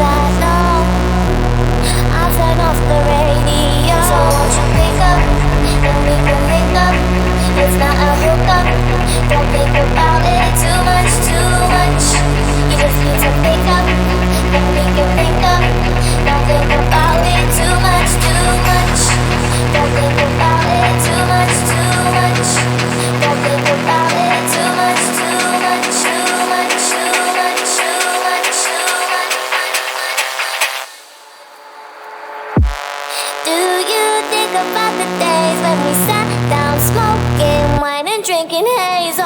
that long. I'll turn off the radio. So won't you pick up, and we can link up. It's not a hookup. Don't think about it too much, too much. You just need to pick up, then we can link up. Don't think about it too much, too much. Don't think about it too much, too much. Don't think about it too much, too much, too much, too much, too much, too much. Do you think about the days when we sat down smoking wine and drinking haze?